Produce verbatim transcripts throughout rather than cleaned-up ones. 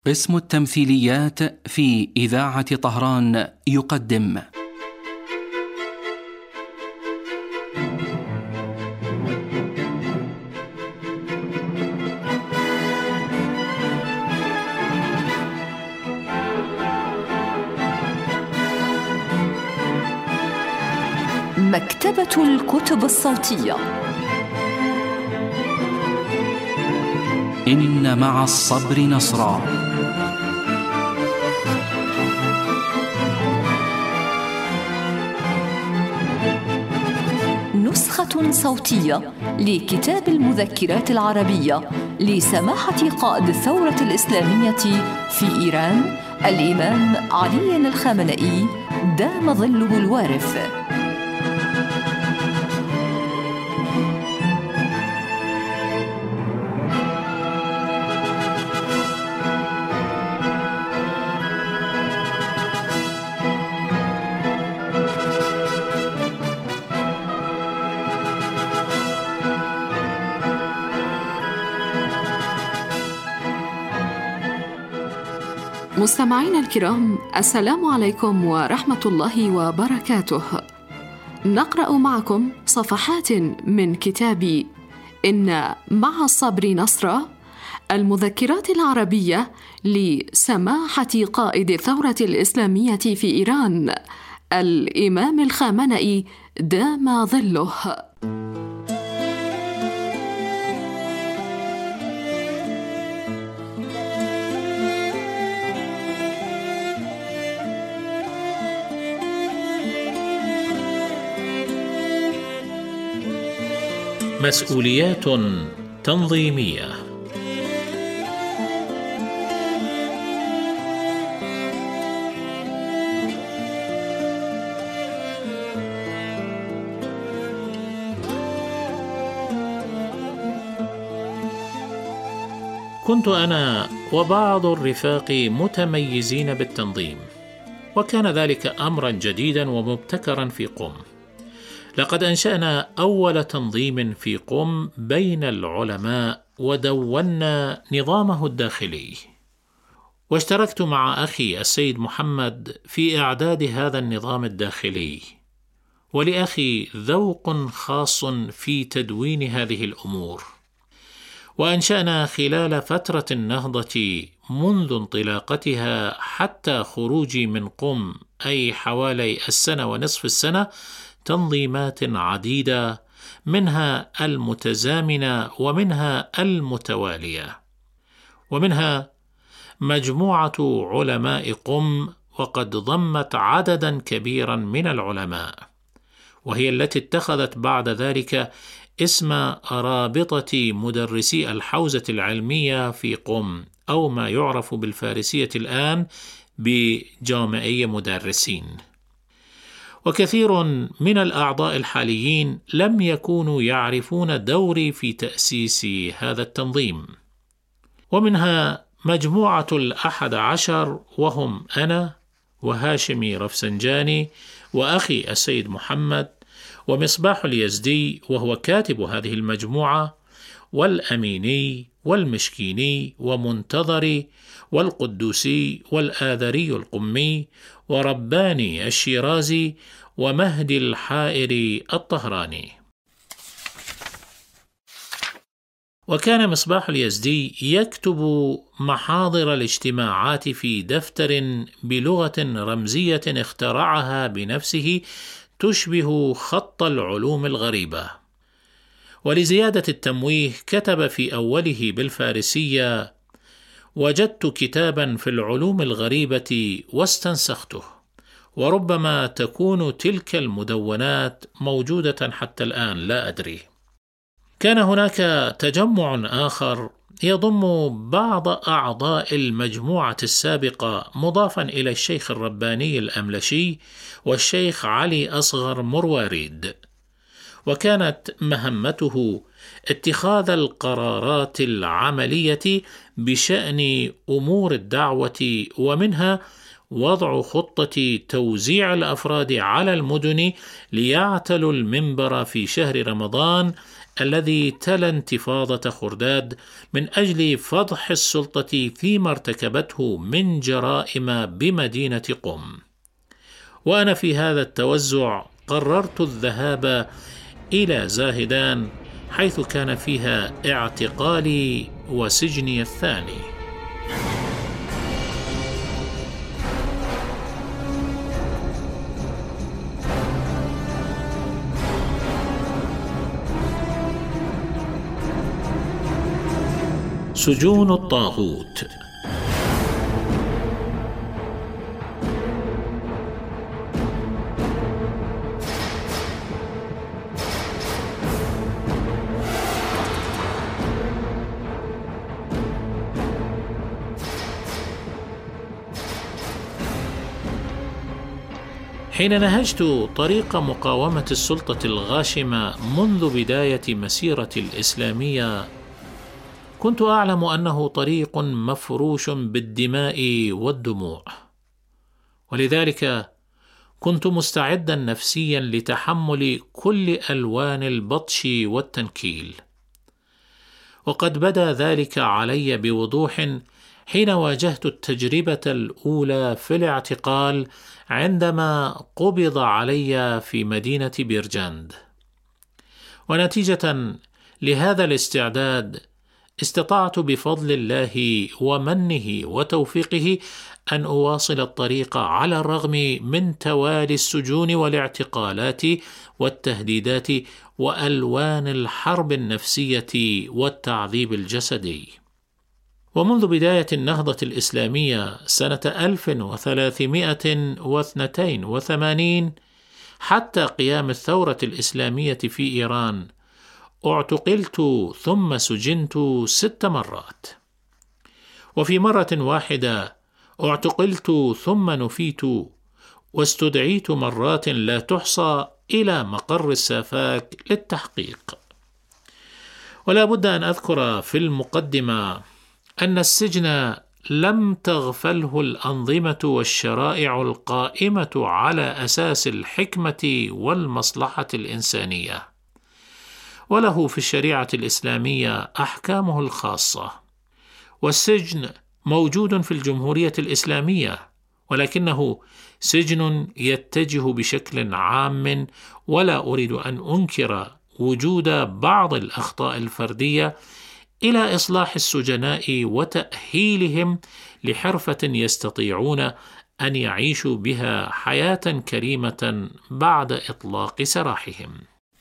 قسم التمثيليات في إذاعة طهران يقدم مكتبة الكتب الصوتية. إن مع الصبر نصرا. نسخة صوتية لكتاب المذكرات العربية لسماحة قائد الثورة الإسلامية في إيران الإمام علي الخامنئي دام ظله الوارث. مستمعينا الكرام، السلام عليكم ورحمة الله وبركاته. نقرأ معكم صفحات من كتاب إن مع الصبر نصرا، المذكرات العربية لسماحة قائد الثورة الإسلامية في إيران الإمام الخامنئي دام ظله. مسؤوليات تنظيمية. كنت أنا وبعض الرفاق متميزين بالتنظيم، وكان ذلك أمرا جديدا ومبتكرا في قم. لقد أنشأنا أول تنظيم في قم بين العلماء ودونا نظامه الداخلي، واشتركت مع أخي السيد محمد في إعداد هذا النظام الداخلي، ولأخي ذوق خاص في تدوين هذه الأمور. وأنشأنا خلال فترة النهضة منذ انطلاقتها حتى خروجي من قم، أي حوالي السنة ونصف السنة، تنظيمات عديدة، منها المتزامنة ومنها المتوالية، ومنها مجموعة علماء قم، وقد ضمت عددا كبيرا من العلماء، وهي التي اتخذت بعد ذلك اسم رابطة مدرسي الحوزة العلمية في قم، أو ما يعرف بالفارسية الآن بجامعي مدرسين. وكثير من الأعضاء الحاليين لم يكونوا يعرفون دوري في تأسيس هذا التنظيم، ومنها مجموعة الأحد عشر، وهم أنا وهاشمي رفسنجاني وأخي السيد محمد ومصباح اليزدي وهو كاتب هذه المجموعة، والأميني والمشكيني ومنتظري والقدوسي والآذري القمي ورباني الشيرازي ومهدي الحائري الطهراني. وكان مصباح اليزدي يكتب محاضر الاجتماعات في دفتر بلغة رمزية اخترعها بنفسه تشبه خط العلوم الغريبة. ولزيادة التمويه كتب في أوله بالفارسية: وجدت كتابا في العلوم الغريبة واستنسخته، وربما تكون تلك المدونات موجودة حتى الآن، لا أدري. كان هناك تجمع آخر يضم بعض أعضاء المجموعة السابقة، مضافا إلى الشيخ الرباني الأملشي والشيخ علي أصغر مرواريد، وكانت مهمته اتخاذ القرارات العملية بشأن أمور الدعوة، ومنها وضع خطة توزيع الأفراد على المدن ليعتلوا المنبر في شهر رمضان الذي تلا انتفاضة خرداد من أجل فضح السلطة فيما ارتكبته من جرائم بمدينة قم. وأنا في هذا التوزع قررت الذهاب إلى زاهدان، حيث كان فيها اعتقالي وسجني الثاني. سجون الطاغوت. حين نهجت طريق مقاومة السلطة الغاشمة منذ بداية مسيرتي الإسلامية، كنت أعلم أنه طريق مفروش بالدماء والدموع، ولذلك كنت مستعدا نفسيا لتحمل كل ألوان البطش والتنكيل. وقد بدا ذلك علي بوضوح حين واجهت التجربة الأولى في الاعتقال عندما قبض علي في مدينة بيرجند. ونتيجة لهذا الاستعداد استطعت بفضل الله ومنه وتوفيقه أن أواصل الطريق على الرغم من توالي السجون والاعتقالات والتهديدات وألوان الحرب النفسية والتعذيب الجسدي. ومنذ بداية النهضة الإسلامية سنة ألف وثلاثمائة واثنين وثمانين حتى قيام الثورة الإسلامية في إيران، اعتقلت ثم سجنت ست مرات. وفي مرة واحدة اعتقلت ثم نفيت، واستدعيت مرات لا تحصى إلى مقر السافاك للتحقيق. ولا بد أن أذكر في المقدمة أن السجن لم تغفله الأنظمة والشرائع القائمة على أساس الحكمة والمصلحة الإنسانية، وله في الشريعة الإسلامية أحكامه الخاصة. والسجن موجود في الجمهورية الإسلامية، ولكنه سجن يتجه بشكل عام، ولا أريد أن أنكر وجود بعض الأخطاء الفردية إلى إصلاح السجناء وتأهيلهم لحرفة يستطيعون أن يعيشوا بها حياة كريمة بعد إطلاق سراحهم.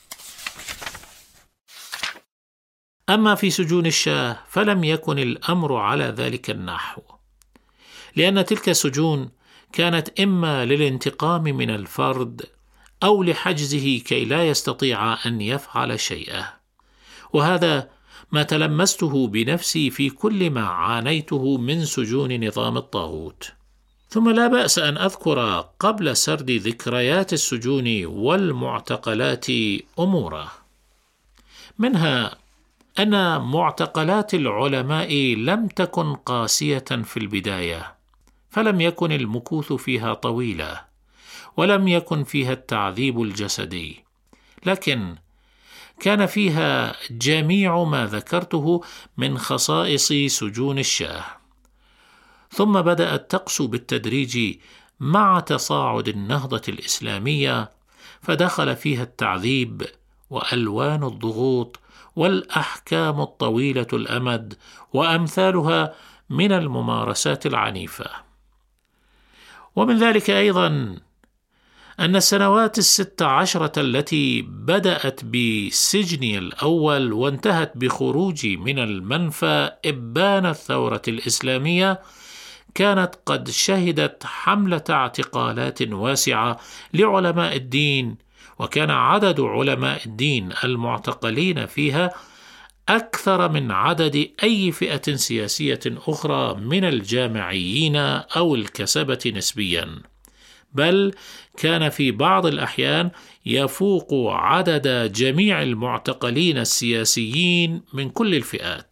أما في سجون الشاه فلم يكن الأمر على ذلك النحو، لأن تلك السجون كانت إما للانتقام من الفرد أو لحجزه كي لا يستطيع أن يفعل شيئا، وهذا ما تلمسته بنفسي في كل ما عانيته من سجون نظام الطاغوت. ثم لا بأس أن أذكر قبل سرد ذكريات السجون والمعتقلات أمورا، منها أن معتقلات العلماء لم تكن قاسية في البداية، فلم يكن المكوث فيها طويلة، ولم يكن فيها التعذيب الجسدي، لكن كان فيها جميع ما ذكرته من خصائص سجون الشاه. ثم بدأت تقسو بالتدريج مع تصاعد النهضة الإسلامية، فدخل فيها التعذيب وألوان الضغوط والأحكام الطويلة الأمد وأمثالها من الممارسات العنيفة. ومن ذلك أيضا أن السنوات الست عشرة التي بدأت بسجني الأول وانتهت بخروجي من المنفى إبان الثورة الإسلامية كانت قد شهدت حملة اعتقالات واسعة لعلماء الدين، وكان عدد علماء الدين المعتقلين فيها أكثر من عدد أي فئة سياسية أخرى من الجامعيين أو الكسبة نسبيا، بل كان في بعض الأحيان يفوق عدد جميع المعتقلين السياسيين من كل الفئات.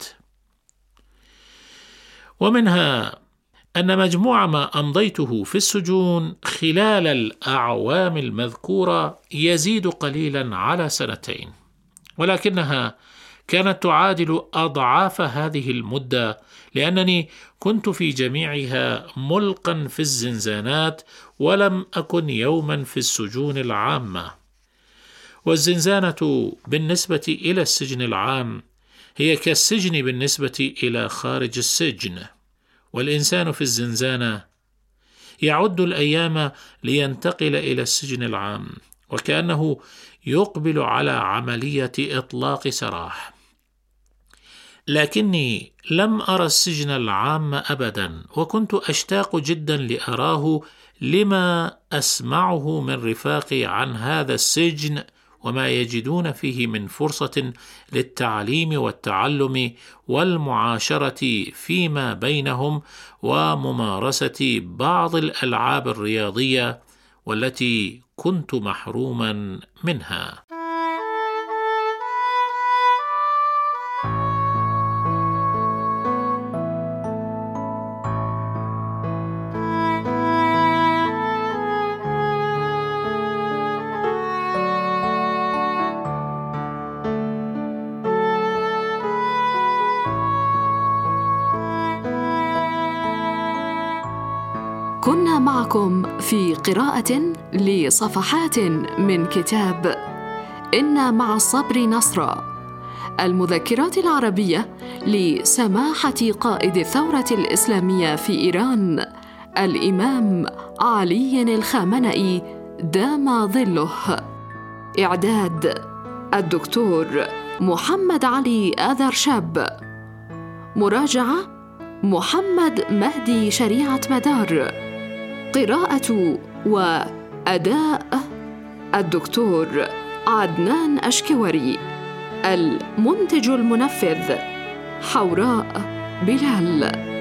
ومنها أن مجموع ما أمضيته في السجون خلال الأعوام المذكورة يزيد قليلا على سنتين، ولكنها كانت تعادل أضعاف هذه المدة، لأنني كنت في جميعها ملقا في الزنزانات، ولم أكن يوما في السجون العامة. والزنزانة بالنسبة إلى السجن العام هي كالسجن بالنسبة إلى خارج السجن، والإنسان في الزنزانة يعد الأيام لينتقل إلى السجن العام، وكأنه يقبل على عملية إطلاق سراح. لكني لم أرى السجن العام أبدا، وكنت أشتاق جدا لأراه لما أسمعه من رفاقي عن هذا السجن وما يجدون فيه من فرصة للتعليم والتعلم والمعاشرة فيما بينهم وممارسة بعض الألعاب الرياضية والتي كنت محروما منها. كنا معكم في قراءة لصفحات من كتاب إن مع الصبر نصرا، المذكرات العربية لسماحة قائد الثورة الإسلامية في إيران الإمام علي الخامنئي دام ظله. إعداد الدكتور محمد علي آذرشاب. مراجعة محمد مهدي شريعة مدار. قراءة وأداء الدكتور عدنان أشكوري. المنتج المنفذ حوراء بلال.